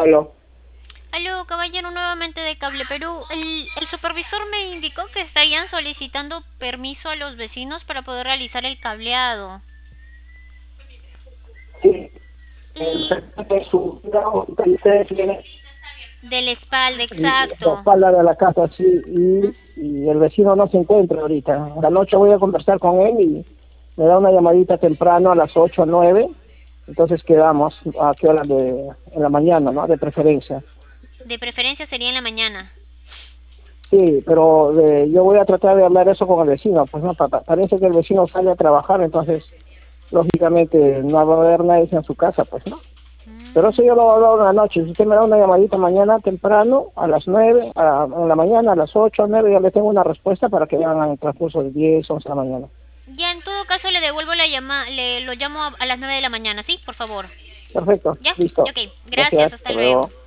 Aló. Aló, caballero, nuevamente de Cable Perú. El supervisor me indicó que estarían solicitando permiso a los vecinos para poder realizar el cableado. Sí, Y frente de su ahorita ustedes tienen de la espalda, la exacto. espalda de la casa, sí, Mm, y el vecino no se encuentra ahorita. A la noche voy a conversar con él y me da una llamadita temprano a las 8 o 9. Entonces quedamos a qué hora en la mañana, ¿no? De preferencia. De preferencia sería en la mañana. Sí, pero yo voy a tratar de hablar eso con el vecino, pues no, parece que el vecino sale a trabajar, entonces lógicamente no va a haber nadie en su casa, pues no. Pero eso yo Mm, lo voy a hablar una noche. Si usted me da una llamadita mañana temprano, a las 9, en la mañana, a las 8 9, ya le tengo una respuesta para que vean en el transcurso de 10 11 de la mañana. Ya, en todo caso le devuelvo la llamada, lo llamo a las 9 de la mañana, ¿sí? Por favor. Perfecto, ¿Ya? listo. Ok, gracias, Gracias, hasta hasta luego. luego.